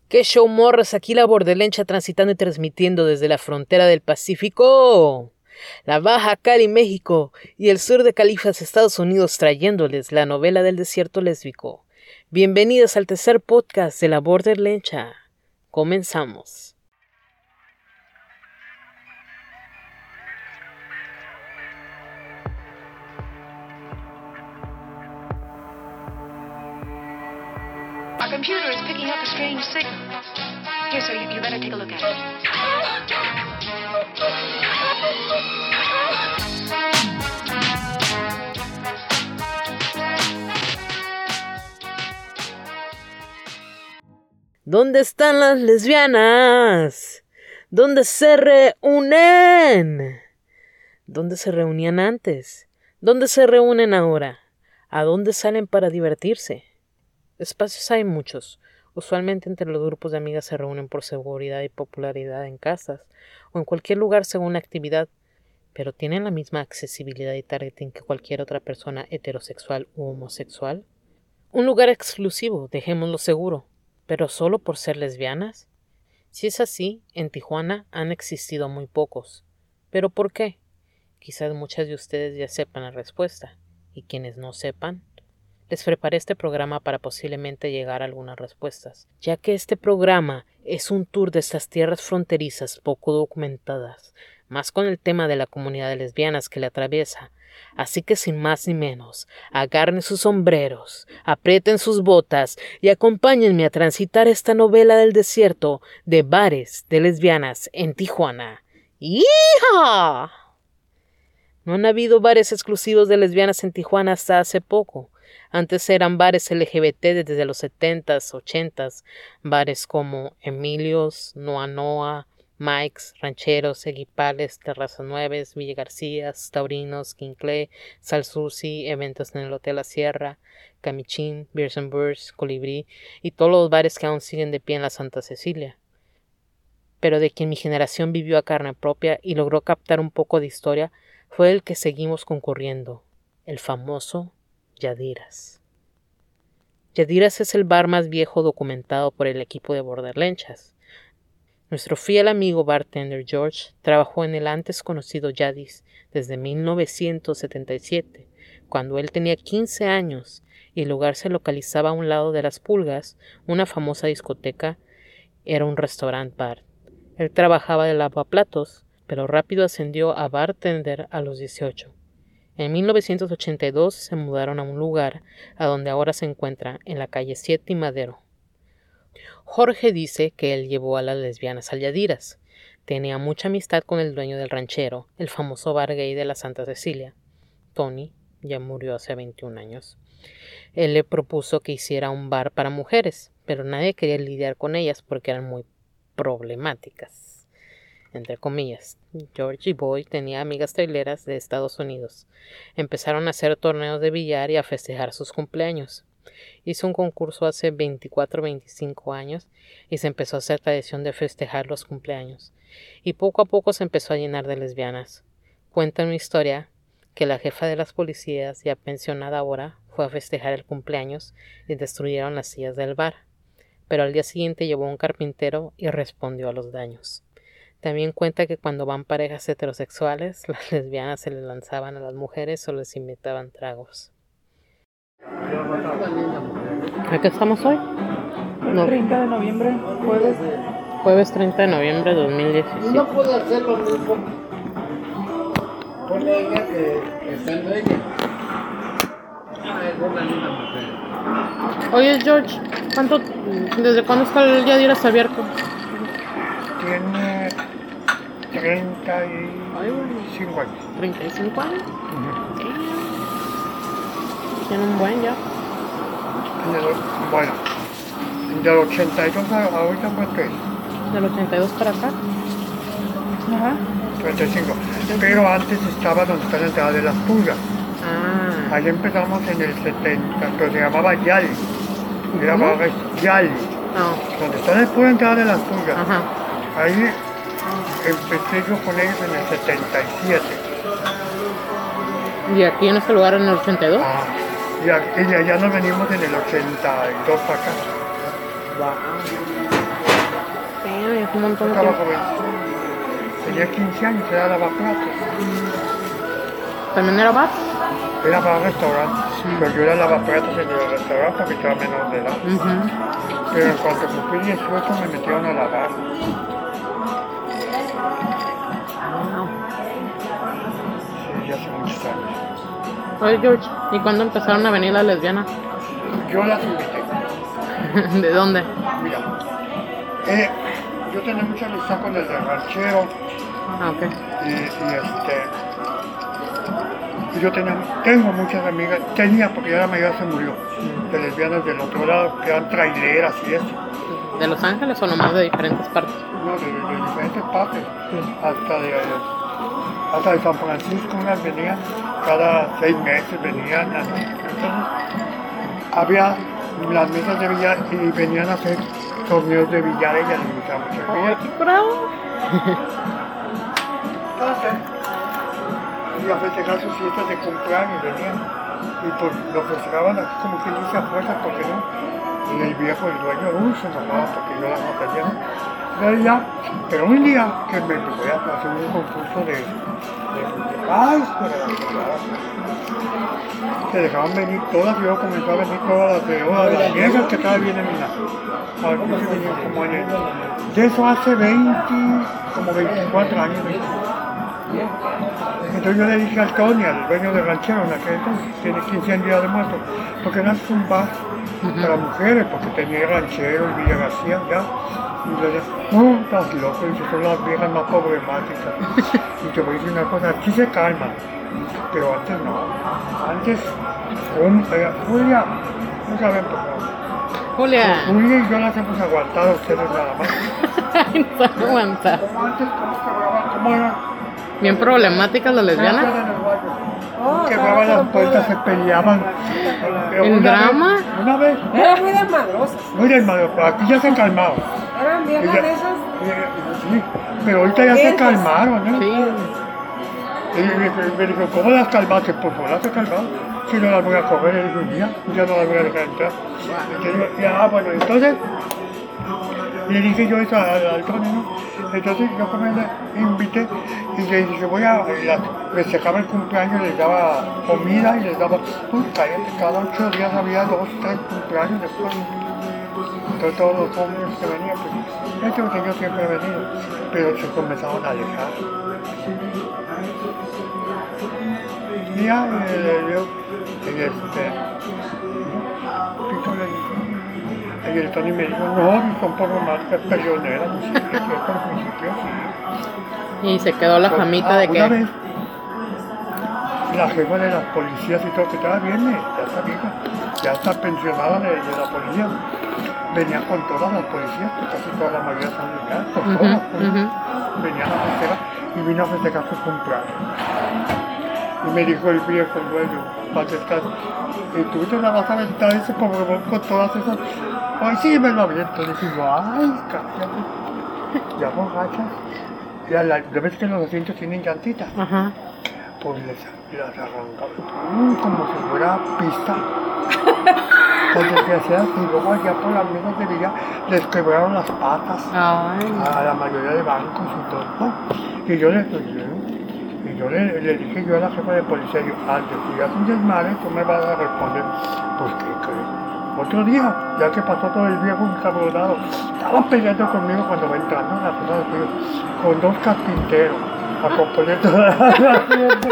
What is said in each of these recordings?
¿Qué show, morras? Aquí la Borderlencha transitando y transmitiendo desde la frontera del Pacífico, la Baja Cali, México, y el sur de Califas, Estados Unidos, trayéndoles la novela del desierto lésbico. Bienvenidos al tercer podcast de la Borderlencha. Comenzamos. Our computer is picking up a strange signal. Here, sir, you better take a look at ¿Dónde están las lesbianas? ¿Dónde se reúnen? ¿Dónde se reunían antes? ¿Dónde se reúnen ahora? ¿A dónde salen para divertirse? Espacios hay muchos. Usualmente entre los grupos de amigas se reúnen por seguridad y popularidad en casas o en cualquier lugar según la actividad, pero ¿tienen la misma accesibilidad y targeting que cualquier otra persona heterosexual u homosexual? Un lugar exclusivo, dejémoslo seguro, pero solo por ser lesbianas. Si es así, en Tijuana han existido muy pocos. ¿Pero por qué? Quizás muchas de ustedes ya sepan la respuesta, y quienes no sepan, les preparé este programa para posiblemente llegar a algunas respuestas, ya que este programa es un tour de estas tierras fronterizas poco documentadas, más con el tema de la comunidad de lesbianas que le atraviesa. Así que sin más ni menos, agarren sus sombreros, aprieten sus botas y acompáñenme a transitar esta novela del desierto de bares de lesbianas en Tijuana. ¡Hija! No han habido bares exclusivos de lesbianas en Tijuana hasta hace poco. Antes eran bares LGBT desde los 70s, 80s, bares como Emilios, Noa Noa, Mike's, Rancheros, Eguipales, Terrazas Nueves, Villa García, Taurinos, Quinclé, Salsusi, eventos en el Hotel La Sierra, Camichín, Beers and Birds, Colibrí y todos los bares que aún siguen de pie en la Santa Cecilia. Pero de quien mi generación vivió a carne propia y logró captar un poco de historia fue el que seguimos concurriendo, el famoso Yadiras. Yadiras es el bar más viejo documentado por el equipo de Borderlenchas. Nuestro fiel amigo bartender George trabajó en el antes conocido Yadis desde 1977, cuando él tenía 15 años y el lugar se localizaba a un lado de Las Pulgas, una famosa discoteca. Era un restaurant bar. Él trabajaba de lavaplatos, pero rápido ascendió a bartender a los 18. En 1982 se mudaron a un lugar a donde ahora se encuentra en la calle 7 y Madero. Jorge dice que él llevó a las lesbianas al Yadiras. Tenía mucha amistad con el dueño del Ranchero, el famoso bar gay de la Santa Cecilia. Tony ya murió hace 21 años. Él le propuso que hiciera un bar para mujeres, pero nadie quería lidiar con ellas porque eran muy problemáticas, entre comillas. George y Boy tenía amigas traileras de Estados Unidos. Empezaron a hacer torneos de billar y a festejar sus cumpleaños. Hizo un concurso hace 24 o 25 años y se empezó a hacer tradición de festejar los cumpleaños. Y poco a poco se empezó a llenar de lesbianas. Cuenta una historia que la jefa de las policías, ya pensionada ahora, fue a festejar el cumpleaños y destruyeron las sillas del bar. Pero al día siguiente llevó un carpintero y respondió a los daños. También cuenta que cuando van parejas heterosexuales, las lesbianas se les lanzaban a las mujeres o les invitaban tragos. ¿A qué estamos hoy? 30 de noviembre, jueves. Jueves 30 de noviembre de 2017. No puedo hacer lo mismo con ella que estando ella. Es una linda mujer. Oye, George, ¿desde cuándo está el Yadiras abierto? Tiene 35 años. ¿35 años? Tiene un buen ya. Bueno, del 82 a ahorita cuánto es. Del 82 para acá. Ajá. 35. Pero antes estaba donde está la entrada de Las Pulgas. Ah. Ahí empezamos en el 70, pero se llamaba Yali. Era ahora es Yali. No. Donde está la pura entrada de Las Pulgas. Ajá. Ahí empecé yo con ellos en el 77. ¿Y aquí en este lugar en el 82? Y de allá nos venimos en el 82 para acá. tienes un montón de Estaba tiempo. joven. Tenía 15 años, era lavaplatos. ¿También era bar? Era para restaurantes. Pero yo era lavaplatos en el restaurante porque estaba menor de edad. Pero en cuanto cumplí 18 me metieron a lavar. Sí, ya hace muchos años. Oye, George, ¿y cuándo empezaron a venir las lesbianas? Yo las invité. ¿De dónde? Mira, yo tenía mucha amistad con el de ranchero Ah, ok. y yo tengo muchas amigas, porque ya la mayoría se murió, de lesbianas del otro lado, que eran traileras y eso. ¿De Los Ángeles o nomás de diferentes partes? No, de diferentes partes, hasta de San Francisco unas venían, cada 6 meses venían, entonces había las mesas de billar y venían a hacer torneos de billar, ella les gustaba mucho el billar. ¡Qué bravo! Entonces, y a festejar sus fiestas de cumpleaños venían, y pues lo festejaban así como que dice a fuerza, porque no, y el viejo, el dueño, se enojaba porque yo las atendía. Pero un día que me voy a hacer un concurso de se dejaban venir todas, y yo comencé a venir todas las viejas que estaban bien en mi. A ver cómo se venían como ayer. De eso hace 24 años. Entonces yo le dije al Tony, al dueño del ranchero, en aquel entonces, tiene 15 años ya de muerto, porque era un bar para mujeres, porque tenía el ranchero, el Villa García, ya. Y le dije, no, estás loco, dice, son las viejas más problemáticas. Y te voy a decir una cosa, aquí se calman, pero antes no. Antes, Julia, no saben por qué. Julia. Julia y yo las hemos aguantado, ustedes nada más. Ay, no puedo aguantar. Como antes, ¿cómo era? Bien problemáticas las lesbianas. Quebraban las puertas, se peleaban. ¿En drama? Una vez. Eran muy desmadrosas. Muy desmadrosas, pero aquí ya se calmaron. Eran viejas de esas. Sí, pero ahorita ya se calmaron, ¿no? Sí. Y me dijo, ¿cómo las calmaste? Pues no las he calmado. Si no las voy a coger, le dije, ya no las voy a dejar entrar. Bueno, entonces, le dije yo eso al Tony, ¿no? Entonces yo como le invité y le dije, festejaba el cumpleaños, les daba comida y les daba, cállate, cada 8 días había 2, 3 cumpleaños después. Entonces todos los hombres que venían, pues, este señor siempre ha venido, pero se comenzaron a alejar. Y ya, y el Tony me dijo, no, son poco más que peleoneras, no sé qué, que al principio sí. Y se quedó la famita de Una que... vez, la jefa de las policías y todo, que estaba bien, ya está vieja, ya está pensionada de la policía, venía con todas las policías, que casi toda la mayoría son legales, con todas, venían a festejar y vino a festejar su cumpleaños. Y me dijo el viejo, el dueño, para descansar, y tú te la vas a aventar ese Pokémon con todas esas. Ay, sí, me lo aviento. Le dije, ay, cállate. Ya borrachas. Ya la vez que los asientos tienen llantitas. Ajá. Pues las arrancaba como si fuera pista. Pues desgraciadas, y luego allá por las mesas de Villa les quebraron las patas. Ay. A la mayoría de bancos y todo. ¿No? Y yo le dije yo a la jefa de policía, antes si haces un desmadre, tú me vas a responder, pues ¿qué crees? Otro día, ya que pasó todo el viejo encabronado, estaban peleando conmigo cuando va entrando en la zona del río, con 2 carpinteros, a componer toda la fiesta.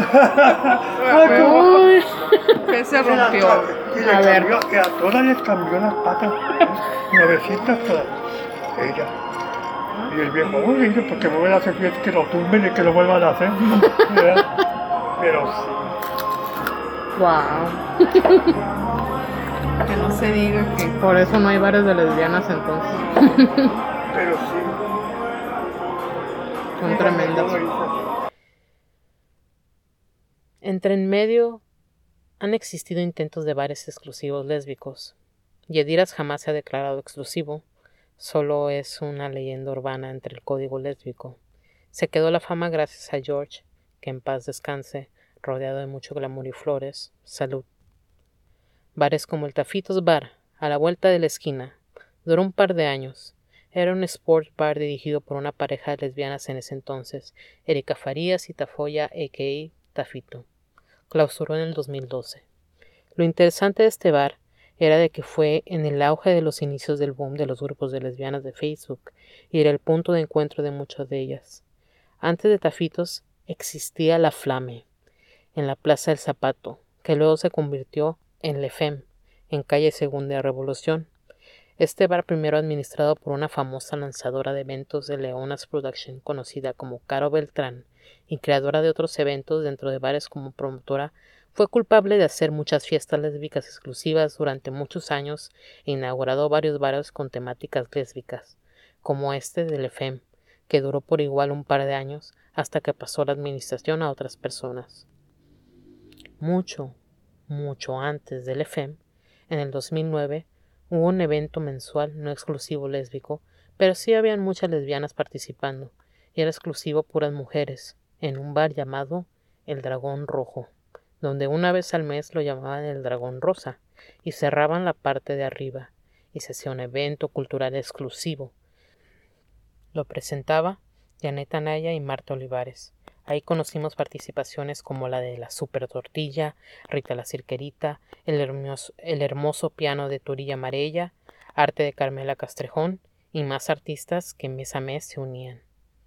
Uy. ¿Qué se rompió? A ver. Y a todas les cambió las patas, nuevecitas todas, ella. Y el viejo, uy, dice, porque vuelven a hacer fiesta, que lo tumben y que lo vuelvan a hacer. Pero sí. Wow. Que no se diga que... Por eso no hay bares de lesbianas entonces. Pero sí. Son tremendas. Entre en medio han existido intentos de bares exclusivos lésbicos. Yediras jamás se ha declarado exclusivo. Solo es una leyenda urbana entre el código lésbico. Se quedó la fama gracias a George, que en paz descanse, rodeado de mucho glamour y flores. Salud. Bares como el Tafitos Bar, a la vuelta de la esquina, duró un par de años. Era un sports bar dirigido por una pareja de lesbianas en ese entonces, Erika Farías y Tafoya a.k.a. Tafito. Clausuró en el 2012. Lo interesante de este bar era de que fue en el auge de los inicios del boom de los grupos de lesbianas de Facebook y era el punto de encuentro de muchas de ellas. Antes de Tafitos existía La Flame, en la Plaza del Zapato, que luego se convirtió en Le Femme, en calle Segunda Revolución. Este bar, primero administrado por una famosa lanzadora de eventos de Leonas Production conocida como Caro Beltrán y creadora de otros eventos dentro de bares como promotora, fue culpable de hacer muchas fiestas lésbicas exclusivas durante muchos años e inaugurado varios bares con temáticas lésbicas, como este de Le Femme, que duró por igual un par de años hasta que pasó la administración a otras personas. Mucho antes de Le Femme, en el 2009, hubo un evento mensual no exclusivo lésbico, pero sí habían muchas lesbianas participando, y era exclusivo puras mujeres, en un bar llamado El Dragón Rojo, donde una vez al mes lo llamaban El Dragón Rosa, y cerraban la parte de arriba, y se hacía un evento cultural exclusivo. Lo presentaba Janet Anaya y Marta Olivares. Ahí conocimos participaciones como la de la Super Tortilla, Rita la Cirquerita, el hermoso piano de Turilla Marella, arte de Carmela Castrejón y más artistas que mes a mes se unían.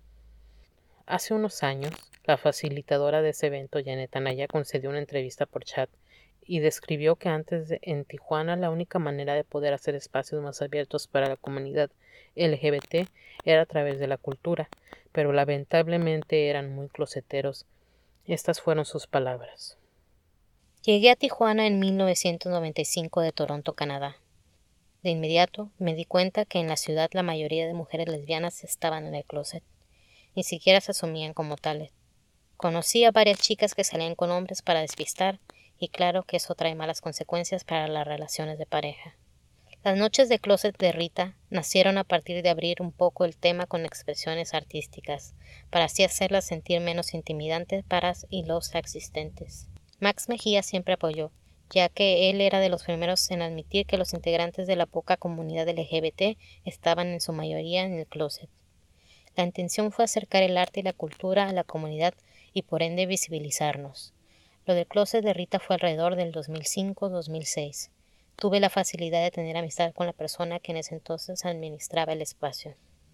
Hace unos años, la facilitadora de ese evento, Janet Anaya, concedió una entrevista por chat y describió que en Tijuana la única manera de poder hacer espacios más abiertos para la comunidad LGBT era a través de la cultura, pero lamentablemente eran muy closeteros. Estas fueron sus palabras. Llegué a Tijuana en 1995 de Toronto, Canadá. De inmediato me di cuenta que en la ciudad la mayoría de mujeres lesbianas estaban en el closet. Ni siquiera se asumían como tales. Conocí a varias chicas que salían con hombres para despistar, y claro que eso trae malas consecuencias para las relaciones de pareja. Las noches de closet de Rita nacieron a partir de abrir un poco el tema con expresiones artísticas, para así hacerlas sentir menos intimidantes para y los asistentes. Max Mejía siempre apoyó, ya que él era de los primeros en admitir que los integrantes de la poca comunidad LGBT estaban en su mayoría en el closet. La intención fue acercar el arte y la cultura a la comunidad y por ende visibilizarnos. Lo del closet de Rita fue alrededor del 2005-2006. Tuve la facilidad de tener amistad con la persona que en ese entonces administraba el espacio.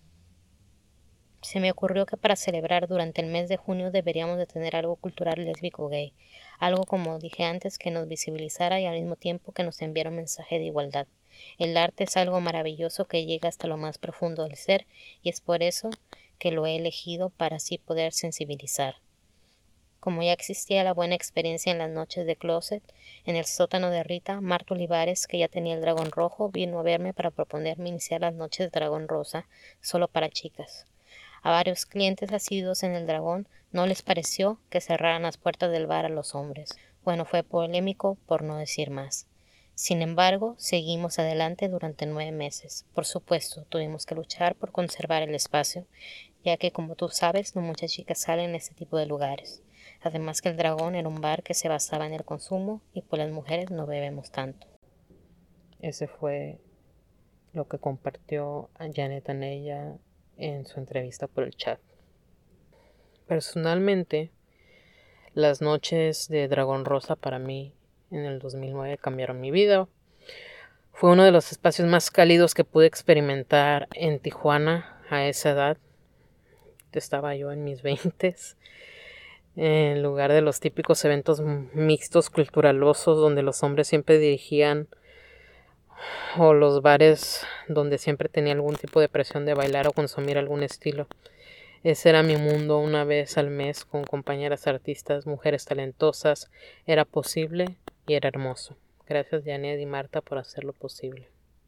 Se me ocurrió que para celebrar durante el mes de junio deberíamos de tener algo cultural lésbico gay, algo como dije antes que nos visibilizara y al mismo tiempo que nos enviara un mensaje de igualdad. El arte es algo maravilloso que llega hasta lo más profundo del ser y es por eso que lo he elegido para así poder sensibilizar. Como ya existía la buena experiencia en las noches de closet, en el sótano de Rita, Marta Olivares, que ya tenía el dragón rojo, vino a verme para proponerme iniciar las noches de dragón rosa, solo para chicas. A varios clientes asiduos en el dragón no les pareció que cerraran las puertas del bar a los hombres. Bueno, fue polémico por no decir más. Sin embargo, seguimos adelante durante 9 meses. Por supuesto, tuvimos que luchar por conservar el espacio, ya que, como tú sabes, no muchas chicas salen en este tipo de lugares. Además que el Dragón era un bar que se basaba en el consumo y pues las mujeres no bebemos tanto. Ese fue lo que compartió Janet Anaya en su entrevista por el chat. Personalmente, las noches de Dragón Rosa para mí en el 2009 cambiaron mi vida. Fue uno de los espacios más cálidos que pude experimentar en Tijuana a esa edad. Estaba yo en mis 20s. En lugar de los típicos eventos mixtos culturalosos donde los hombres siempre dirigían, o los bares donde siempre tenía algún tipo de presión de bailar o consumir algún estilo. Ese era mi mundo una vez al mes con compañeras artistas, mujeres talentosas. Era posible y era hermoso. Gracias Janet y Marta por hacerlo posible.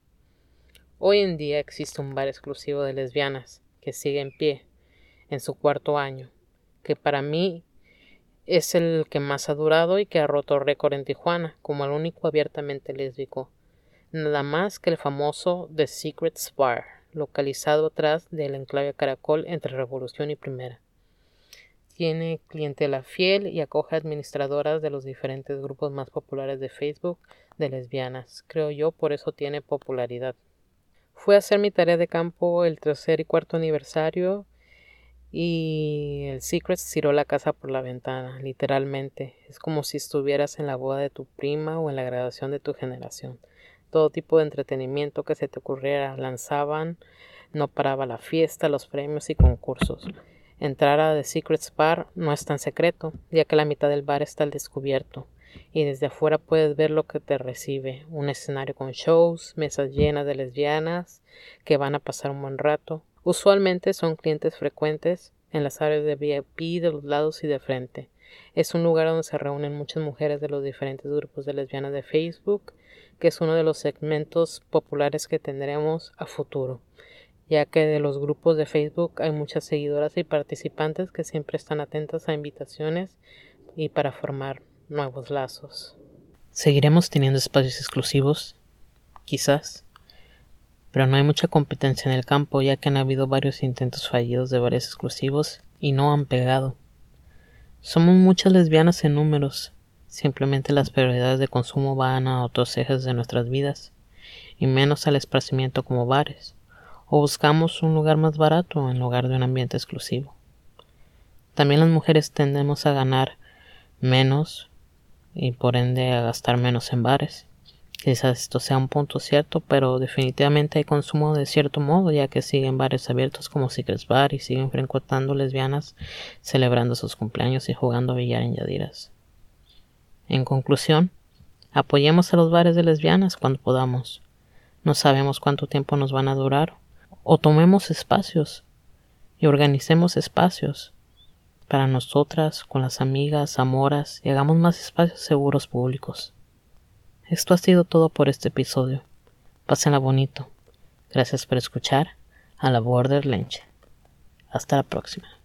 Hoy en día existe un bar exclusivo de lesbianas que sigue en pie en su 4º año, que para mí es el que más ha durado y que ha roto récord en Tijuana como el único abiertamente lésbico, nada más que el famoso The Secrets Bar, localizado atrás del enclave Caracol entre Revolución y Primera. Tiene clientela fiel y acoge administradoras de los diferentes grupos más populares de Facebook de lesbianas. Creo yo por eso tiene popularidad. Fui a hacer mi tarea de campo el 3er y 4º aniversario y el Secrets tiró la casa por la ventana, literalmente. Es como si estuvieras en la boda de tu prima o en la graduación de tu generación. Todo tipo de entretenimiento que se te ocurriera lanzaban, no paraba la fiesta, los premios y concursos. Entrar a The Secrets Bar no es tan secreto, ya que la mitad del bar está al descubierto, y desde afuera puedes ver lo que te recibe, un escenario con shows, mesas llenas de lesbianas que van a pasar un buen rato. Usualmente son clientes frecuentes en las áreas de VIP de los lados y de frente. Es un lugar donde se reúnen muchas mujeres de los diferentes grupos de lesbianas de Facebook, que es uno de los segmentos populares que tendremos a futuro, ya que de los grupos de Facebook hay muchas seguidoras y participantes que siempre están atentas a invitaciones y para formar nuevos lazos. Seguiremos teniendo espacios exclusivos, quizás, pero no hay mucha competencia en el campo, ya que han habido varios intentos fallidos de bares exclusivos y no han pegado. Somos muchas lesbianas en números, simplemente las prioridades de consumo van a otros ejes de nuestras vidas, y menos al esparcimiento como bares, o buscamos un lugar más barato en lugar de un ambiente exclusivo. También las mujeres tendemos a ganar menos y por ende a gastar menos en bares. Quizás esto sea un punto cierto, pero definitivamente hay consumo de cierto modo, ya que siguen bares abiertos como Secrets Bar y siguen frecuentando lesbianas celebrando sus cumpleaños y jugando a billar en Yadiras. En conclusión, apoyemos a los bares de lesbianas cuando podamos. No sabemos cuánto tiempo nos van a durar, o tomemos espacios y organicemos espacios para nosotras, con las amigas, amoras, y hagamos más espacios seguros públicos. Esto ha sido todo por este episodio. Pásenla bonito. Gracias por escuchar a la Border Lenche. Hasta la próxima.